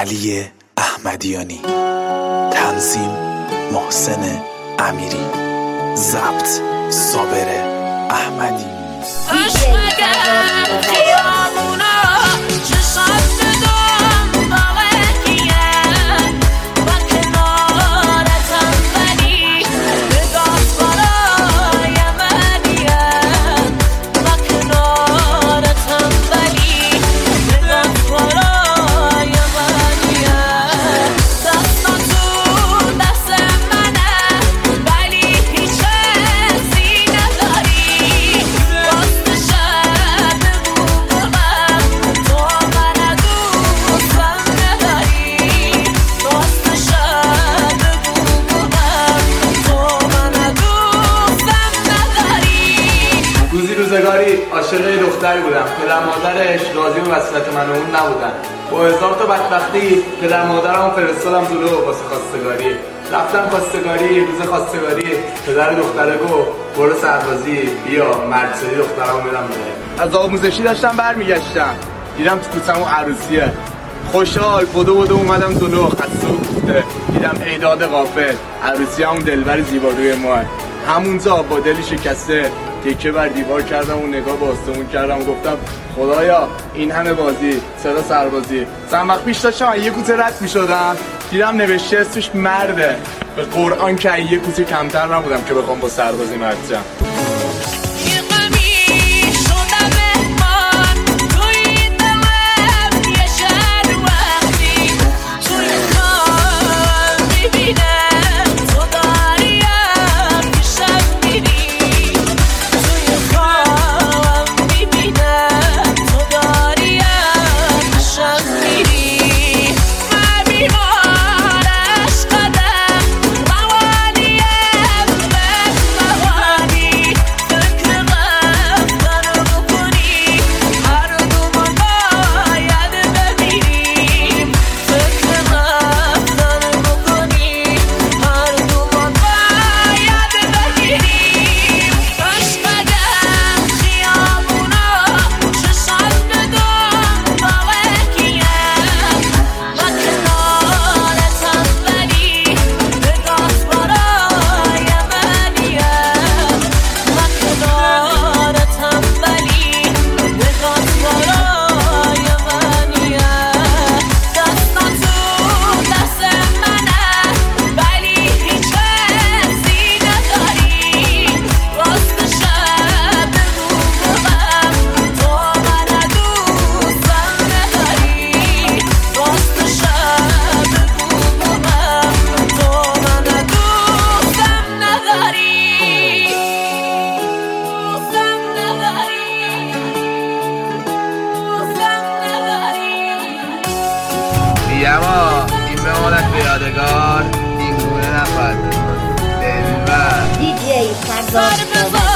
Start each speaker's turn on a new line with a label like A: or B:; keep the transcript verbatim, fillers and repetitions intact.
A: علی احمدیانی، تنظیم محسن امیری، ضبط صابر احمدی.
B: روزگاری عاشق دختری بودم. پدر مادرش راضی به وصلت من و اون نبودن. با هزار تا بدبختی پدر مادرم فرستادم جلو واسه خواستگاری. رفتم خواستگاری. روز خواستگاری پدر دختره گفت برو سربازی، بیا مرد دخترمو میرم بره. از آموزشی داشتم برمیگشتم، دیدم تو کوچه‌مون عروسیه. خوشحال بدو بدو اومدم جلو. خسته و کوفته دیدم ایداد غافل، عروسی همون دلبر زیباروی ما. همونجا با دلی شکسته تکه بر دیوار کردم و نگاه به آسمون کردم و گفتم خدایا این همه بازی چرا سربازی. چند وقت پیش داشتم یه کوچه رد می‌شدم، دیدم نوشته اسمش مرده. به قرآن که یه کوچه کمتر نبودم که بخوام با سربازی مرد شم.
C: اما این بماند به یادگار این گونه نخواهد دلبر
D: دی جی فرزاد